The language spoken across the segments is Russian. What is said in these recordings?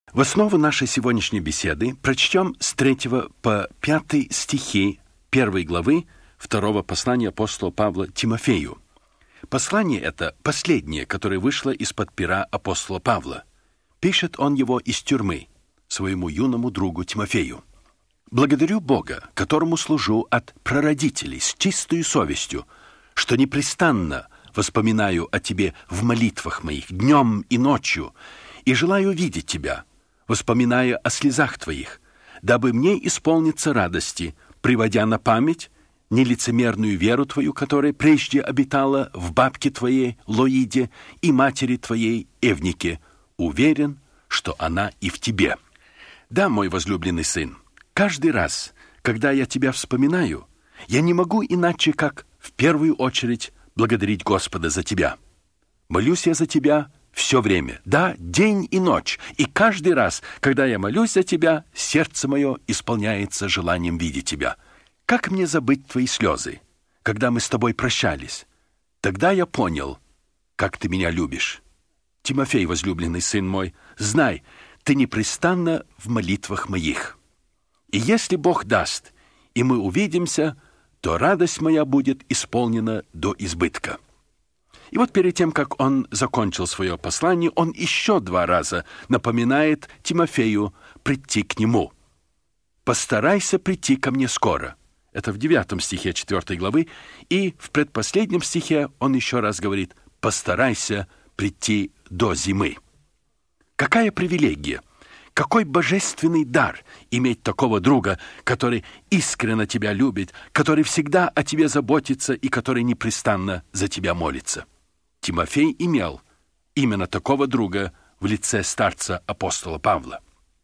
В основу нашей сегодняшней беседы прочтем с 3 по 5 стихи 1 главы 2 послания апостола Павла Тимофею. Послание это последнее, которое вышло из-под пера апостола Павла. Пишет он его из тюрьмы своему юному другу Тимофею. «Благодарю Бога, которому служу от прародителей с чистою совестью, что непрестанно воспоминаю о тебе в молитвах моих днем и ночью, и желаю видеть тебя, воспоминая о слезах твоих, дабы мне исполниться радости, приводя на память нелицемерную веру твою, которая прежде обитала в бабке твоей Лоиде и матери твоей Эвнике, уверен, что она и в тебе. Да, мой возлюбленный сын, каждый раз, когда я тебя вспоминаю, я не могу иначе, как в первую очередь благодарить Господа за тебя. Молюсь я за тебя все время, да, день и ночь, и каждый раз, когда я молюсь за тебя, сердце мое исполняется желанием видеть тебя. Как мне забыть твои слезы, когда мы с тобой прощались? Тогда я понял, как ты меня любишь. Тимофей, возлюбленный сын мой, знай, ты непрестанно в молитвах моих. И если Бог даст, и мы увидимся, то радость моя будет исполнена до избытка». И вот перед тем, как он закончил свое послание, он еще 2 раза напоминает Тимофею прийти к нему. «Постарайся прийти ко мне скоро». Это в 9 стихе 4 главы. И в предпоследнем стихе он еще раз говорит: «Постарайся прийти до зимы». Какая привилегия, какой божественный дар иметь такого друга, который искренне тебя любит, который всегда о тебе заботится и который непрестанно за тебя молится. Тимофей имел именно такого друга в лице старца апостола Павла.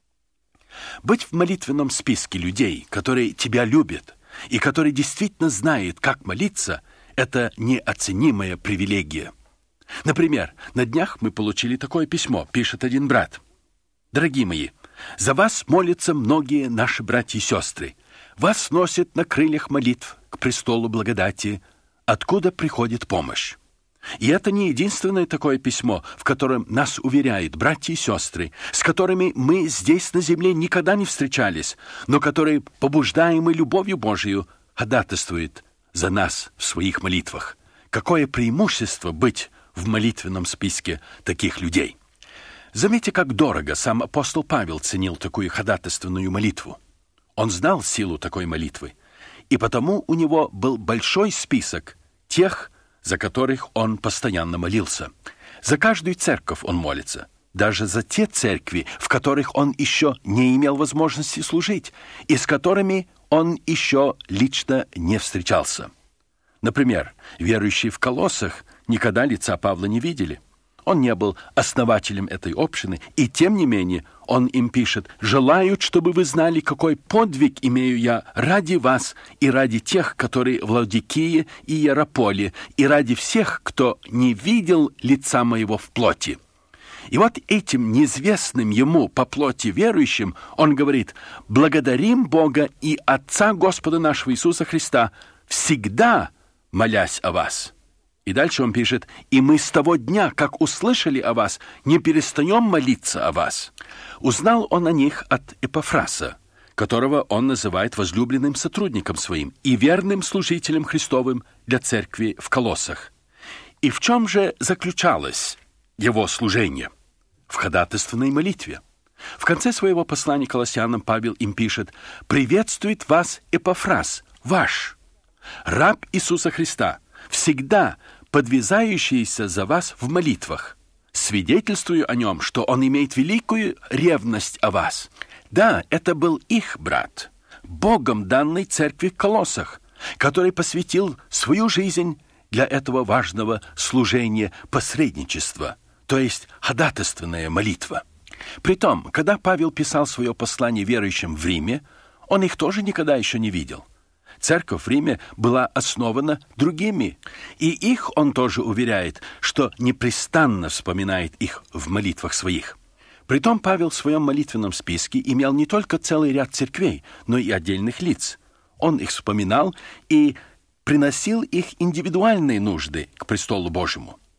Быть в молитвенном списке людей, которые тебя любят и которые действительно знают, как молиться, это неоценимая привилегия. Например, на днях мы получили такое письмо, пишет один брат. «Дорогие мои, за вас молятся многие наши братья и сестры. Вас носят на крыльях молитв к престолу благодати, откуда приходит помощь. И это не единственное такое письмо, в котором нас уверяют братья и сестры, с которыми мы здесь на земле никогда не встречались, но которые, побуждаемые любовью Божию, ходатайствуют за нас в своих молитвах. Какое преимущество быть в молитвенном списке таких людей!» Заметьте, как дорого сам апостол Павел ценил такую ходатайственную молитву. Он знал силу такой молитвы, и потому у него был большой список тех, за которых он постоянно молился. За каждую церковь он молится, даже за те церкви, в которых он еще не имел возможности служить, и с которыми он еще лично не встречался. Например, верующие в Колоссах никогда лица Павла не видели. Он не был основателем этой общины, и тем не менее он им пишет: «Желают, чтобы вы знали, какой подвиг имею я ради вас и ради тех, которые в Лаодикее и Иераполе, и ради всех, кто не видел лица моего в плоти». И вот этим неизвестным ему по плоти верующим он говорит: «Благодарим Бога и Отца Господа нашего Иисуса Христа, всегда молясь о вас». И дальше он пишет: «И мы с того дня, как услышали о вас, не перестаем молиться о вас». Узнал он о них от Эпафраса, которого он называет возлюбленным сотрудником своим и верным служителем Христовым для церкви в Колоссах. И в чем же заключалось его служение? В ходатайственной молитве. В конце своего послания Колоссянам Павел им пишет: «Приветствует вас Эпафрас, ваш, раб Иисуса Христа, всегда подвязающийся за вас в молитвах. Свидетельствую о нем, что он имеет великую ревность о вас». Да, это был их брат, Богом данной церкви в Колоссах, который посвятил свою жизнь для этого важного служения посредничества, то есть ходатайственная молитва. Притом, когда Павел писал свое послание верующим в Риме, он их тоже никогда еще не видел. Церковь в Риме была основана другими, и их он тоже уверяет, что непрестанно вспоминает их в молитвах своих. Притом Павел в своем молитвенном списке имел не только целый ряд церквей, но и отдельных лиц. Он их вспоминал и приносил их индивидуальные нужды к престолу Божьему.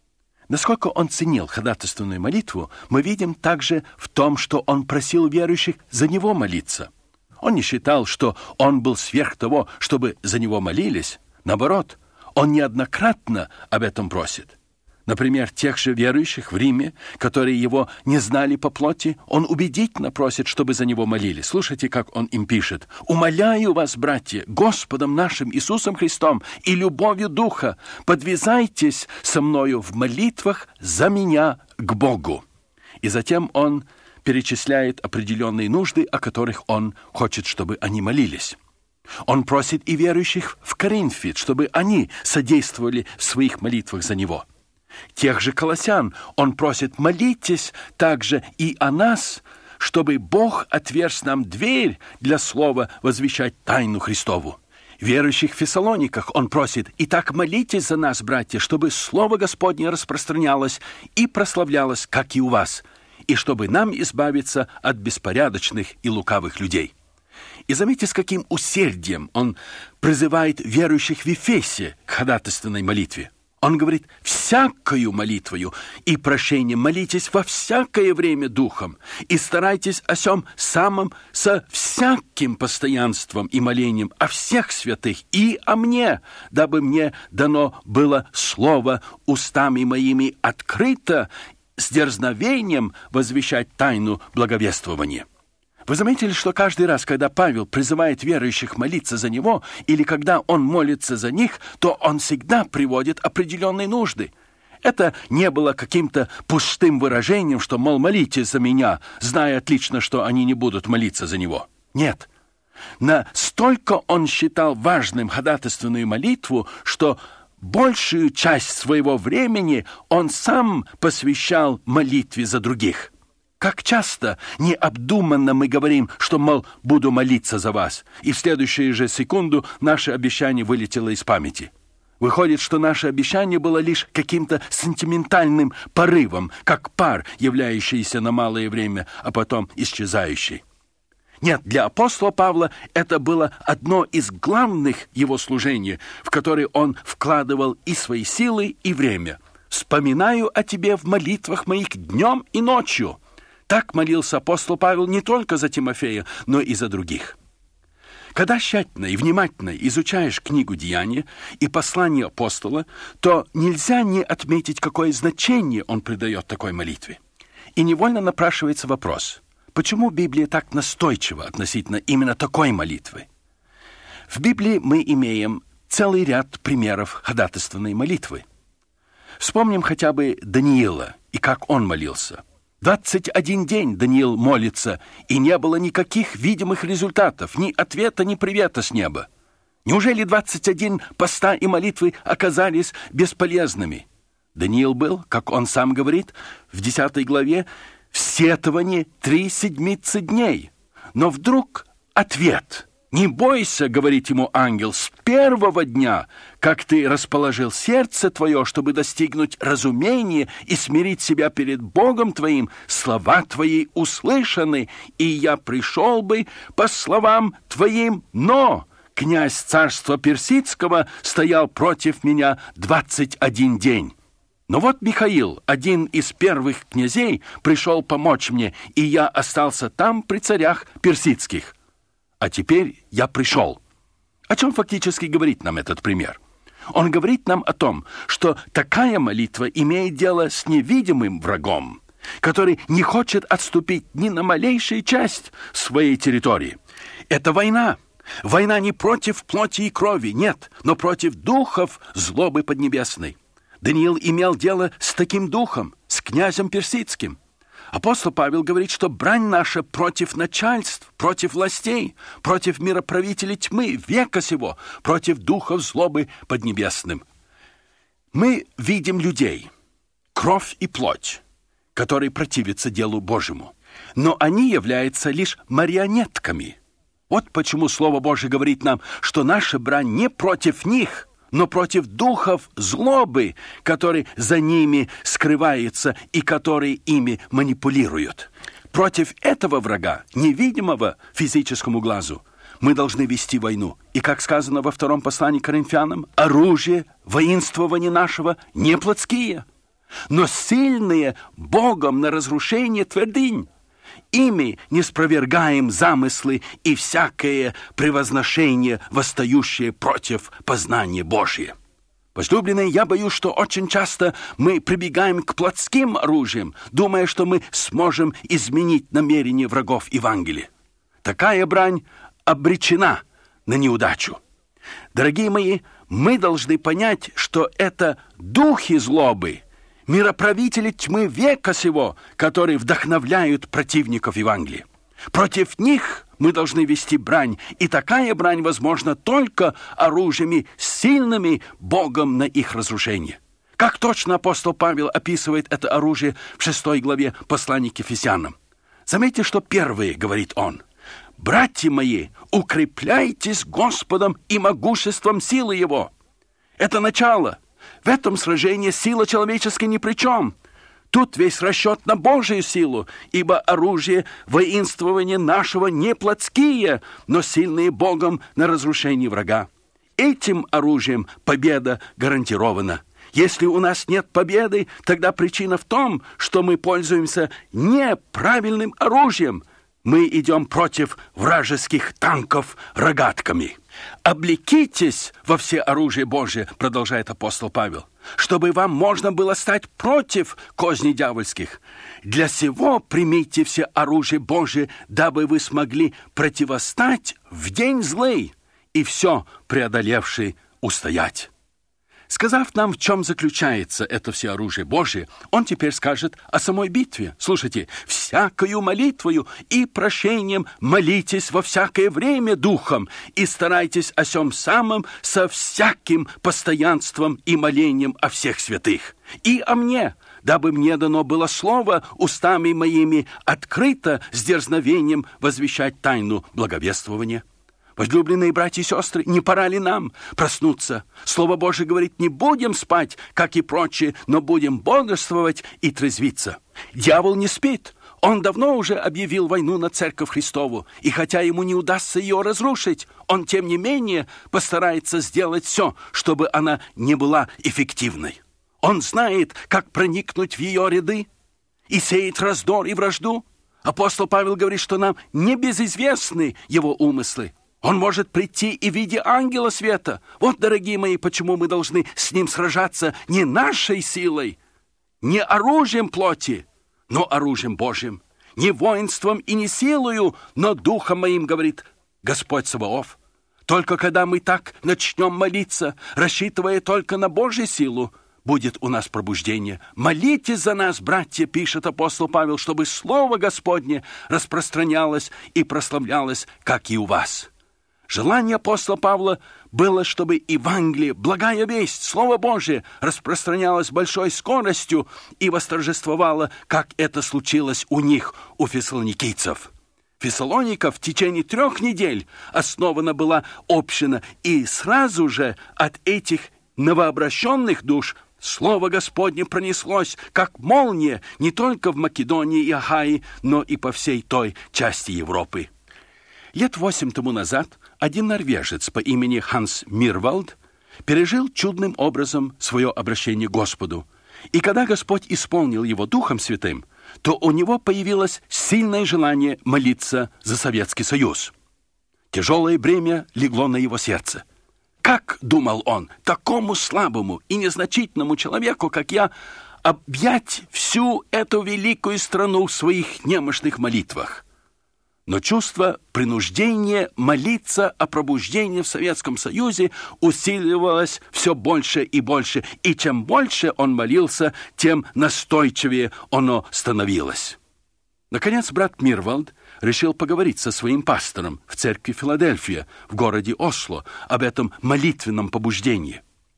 Насколько он ценил ходатайственную молитву, мы видим также в том, что он просил верующих за него молиться. Он не считал, что он был сверх того, чтобы за него молились. Наоборот, он неоднократно об этом просит. Например, тех же верующих в Риме, которые его не знали по плоти, он убедительно просит, чтобы за него молились. Слушайте, как он им пишет. «Умоляю вас, братья, Господом нашим Иисусом Христом и любовью Духа, подвязайтесь со мною в молитвах за меня к Богу». И затем он перечисляет определенные нужды, о которых он хочет, чтобы они молились. Он просит и верующих в Коринфе, чтобы они содействовали в своих молитвах за него. Тех же колоссян он просит: молитесь также и о нас, чтобы Бог отверз нам дверь для слова возвещать тайну Христову. Верующих в Фессалониках он просит: итак, молитесь за нас, братья, чтобы слово Господне распространялось и прославлялось, как и у вас, и чтобы нам избавиться от беспорядочных и лукавых людей. И заметьте, с каким усердием он призывает верующих в Ефесе к ходатайственной молитве. Он говорит: «Всякою молитвою и прошением молитесь во всякое время духом, и старайтесь о сем самом со всяким постоянством и молением о всех святых и о мне, дабы мне дано было слово устами моими открыто с дерзновением возвещать тайну благовествования». Вы заметили, что каждый раз, когда Павел призывает верующих молиться за него, или когда он молится за них, то он всегда приводит определенные нужды. Это не было каким-то пустым выражением, что, мол, молитесь за меня, зная отлично, что они не будут молиться за него. Нет. Настолько он считал важным ходатайственную молитву, что большую часть своего времени он сам посвящал молитве за других. Как часто необдуманно мы говорим, что, мол, буду молиться за вас, и в следующую же секунду наше обещание вылетело из памяти. Выходит, что наше обещание было лишь каким-то сентиментальным порывом, как пар, являющийся на малое время, а потом исчезающий. Нет, для апостола Павла это было одно из главных его служений, в которое он вкладывал и свои силы, и время. «Вспоминаю о тебе в молитвах моих днем и ночью». Так молился апостол Павел не только за Тимофея, но и за других. Когда тщательно и внимательно изучаешь книгу «Деяния» и послание апостола, то нельзя не отметить, какое значение он придает такой молитве. И невольно напрашивается вопрос: почему Библия так настойчива относительно именно такой молитвы? В Библии мы имеем целый ряд примеров ходатайственной молитвы. Вспомним хотя бы Даниила и как он молился. 21 день Даниил молится, и не было никаких видимых результатов, ни ответа, ни привета с неба. Неужели 21 поста и молитвы оказались бесполезными? Даниил был, как он сам говорит, в 10 главе, в сетовании 3 седмицы дней. Но вдруг ответ: «Не бойся, — говорит ему ангел, — с первого дня, как ты расположил сердце твое, чтобы достигнуть разумения и смирить себя перед Богом твоим, слова твои услышаны, и я пришел бы по словам твоим, но князь царства персидского стоял против меня 21 день». Но вот Михаил, один из первых князей, пришел помочь мне, и я остался там при царях персидских. А теперь я пришел. О чем фактически говорит нам этот пример? Он говорит нам о том, что такая молитва имеет дело с невидимым врагом, который не хочет отступить ни на малейшую часть своей территории. Это война. Война не против плоти и крови, нет, но против духов злобы поднебесной. Даниил имел дело с таким духом, с князем персидским. Апостол Павел говорит, что брань наша против начальств, против властей, против мироправителей тьмы века сего, против духов злобы поднебесным. Мы видим людей, кровь и плоть, которые противятся делу Божьему, но они являются лишь марионетками. Вот почему Слово Божие говорит нам, что наша брань не против них, но против духов злобы, которые за ними скрываются и которые ими манипулируют. Против этого врага, невидимого физическому глазу, мы должны вести войну. И, как сказано во 2 послании к Коринфянам, оружие воинствования нашего не плотские. но сильные Богом на разрушение твердынь. Ими не спровергаем замыслы и всякое превозношение, восстающее против познания Божия. Возлюбленные, я боюсь, что очень часто мы прибегаем к плотским оружиям, думая, что мы сможем изменить намерения врагов Евангелия. Такая брань обречена на неудачу. Дорогие мои, мы должны понять, что это духи злобы, мироправители тьмы века сего, которые вдохновляют противников Евангелия. Против них мы должны вести брань, и такая брань возможна только оружиями, сильными Богом на их разрушение. Как точно апостол Павел описывает это оружие в 6 главе послания к Ефесянам. Заметьте, что первое, говорит он: «Братья мои, укрепляйтесь Господом и могуществом силы Его». Это начало. В этом сражении сила человеческая ни при чем. Тут весь расчет на Божию силу, ибо оружие воинствования нашего не плотские, но сильные Богом на разрушение врага. Этим оружием победа гарантирована. Если у нас нет победы, тогда причина в том, что мы пользуемся неправильным оружием. Мы идем против вражеских танков рогатками. «Облекитесь во все оружие Божие», продолжает апостол Павел, «чтобы вам можно было стать против козней дьявольских. Для сего примите все оружие Божие, дабы вы смогли противостать в день злый и все преодолевший устоять». Сказав нам, в чем заключается это все оружие Божие, он теперь скажет о самой битве. Слушайте: «Всякою молитвою и прошением молитесь во всякое время духом, и старайтесь о сем самом со всяким постоянством и молением о всех святых. И о мне, дабы мне дано было слово устами моими открыто с дерзновением возвещать тайну благовествования». Возлюбленные братья и сестры, не пора ли нам проснуться? Слово Божие говорит: не будем спать, как и прочие, но будем бодрствовать и трезвиться. Дьявол не спит. Он давно уже объявил войну на Церковь Христову, и хотя ему не удастся ее разрушить, он, тем не менее, постарается сделать все, чтобы она не была эффективной. Он знает, как проникнуть в ее ряды и сеять раздор и вражду. Апостол Павел говорит, что нам не безызвестны его умыслы. Он может прийти и в виде ангела света. Вот, дорогие мои, почему мы должны с ним сражаться не нашей силой, не оружием плоти, но оружием Божьим, не воинством и не силою, но духом моим, говорит Господь Саваоф. Только когда мы так начнем молиться, рассчитывая только на Божью силу, будет у нас пробуждение. «Молитесь за нас, братья», пишет апостол Павел, «чтобы Слово Господне распространялось и прославлялось, как и у вас». Желание апостола Павла было, чтобы Евангелие, благая весть, Слово Божие, распространялось большой скоростью и восторжествовало, как это случилось у них, у фессалоникийцев. В Фессалониках в течение 3 недель основана была община, и сразу же от этих новообращенных душ Слово Господне пронеслось, как молния, не только в Македонии и Ахайи, но и по всей той части Европы. Лет 8 тому назад один норвежец по имени Ханс Мирвальд пережил чудным образом свое обращение к Господу. И когда Господь исполнил его Духом Святым, то у него появилось сильное желание молиться за Советский Союз. Тяжелое бремя легло на его сердце. Как, думал он, такому слабому и незначительному человеку, как я, объять всю эту великую страну в своих немощных молитвах? Но чувство принуждения молиться о пробуждении в Советском Союзе усиливалось все больше и больше, и чем больше он молился, тем настойчивее оно становилось. Наконец, брат Мирвальд решил поговорить со своим пастором в церкви Филадельфия в городе Осло об этом молитвенном побуждении.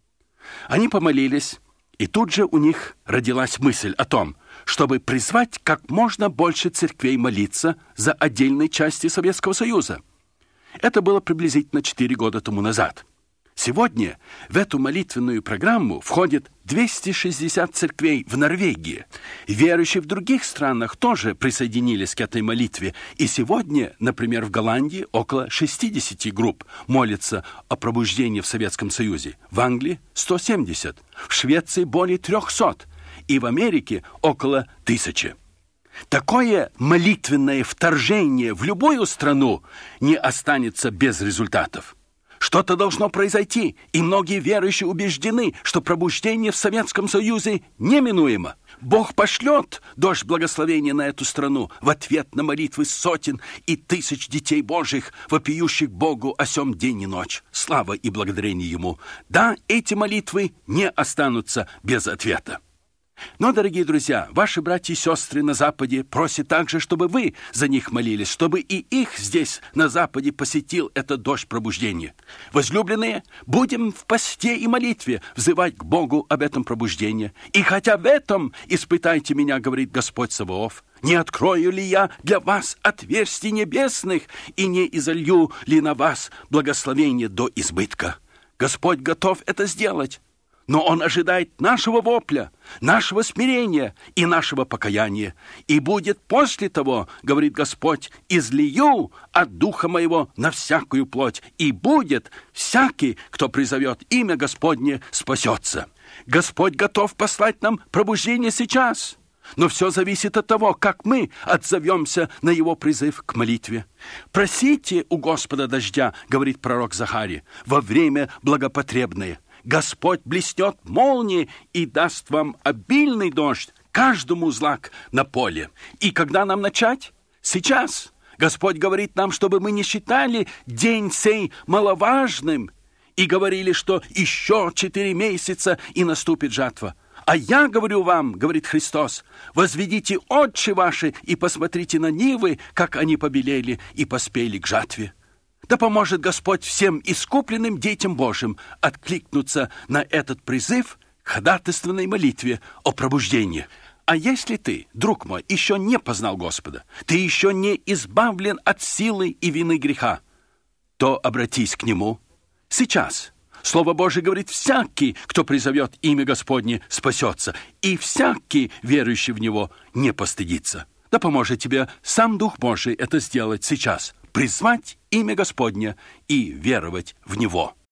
Они помолились, и тут же у них родилась мысль о том, чтобы призвать как можно больше церквей молиться за отдельные части Советского Союза. Это было приблизительно 4 года тому назад. Сегодня в эту молитвенную программу входит 260 церквей в Норвегии. Верующие в других странах тоже присоединились к этой молитве. И сегодня, например, в Голландии около 60 групп молятся о пробуждении в Советском Союзе. В Англии 170, в Швеции более 300. и в Америке около 1000. Такое молитвенное вторжение в любую страну не останется без результатов. Что-то должно произойти, и многие верующие убеждены, что пробуждение в Советском Союзе неминуемо. Бог пошлет дождь благословения на эту страну в ответ на молитвы сотен и тысяч детей Божьих, вопиющих Богу о сем день и ночь. Слава и благодарение Ему. Да, эти молитвы не останутся без ответа. Но, дорогие друзья, ваши братья и сестры на Западе просят также, чтобы вы за них молились, чтобы и их здесь, на Западе, посетил этот дождь пробуждения. Возлюбленные, будем в посте и молитве взывать к Богу об этом пробуждении. И хотя в этом испытайте меня, говорит Господь Саваоф, не открою ли я для вас отверстий небесных и не изолью ли на вас благословение до избытка? Господь готов это сделать. Но Он ожидает нашего вопля, нашего смирения и нашего покаяния. И будет после того, говорит Господь, излию от Духа Моего на всякую плоть. И будет всякий, кто призовет имя Господне, спасется. Господь готов послать нам пробуждение сейчас. Но все зависит от того, как мы отзовемся на Его призыв к молитве. «Просите у Господа дождя, — говорит пророк Захария, — во время благопотребное. Господь блеснет молнией и даст вам обильный дождь, каждому злак на поле». И когда нам начать? Сейчас. Господь говорит нам, чтобы мы не считали день сей маловажным и говорили, что еще 4 месяца и наступит жатва. А я говорю вам, говорит Христос, возведите очи ваши и посмотрите на нивы, как они побелели и поспели к жатве. Да поможет Господь всем искупленным детям Божьим откликнуться на этот призыв к ходатайственной молитве о пробуждении. А если ты, друг мой, еще не познал Господа, ты еще не избавлен от силы и вины греха, то обратись к Нему сейчас. Слово Божие говорит, всякий, кто призовет имя Господне, спасется, и всякий, верующий в Него, не постыдится. Да поможет тебе сам Дух Божий это сделать сейчас, призвать имя Господне и веровать в Него.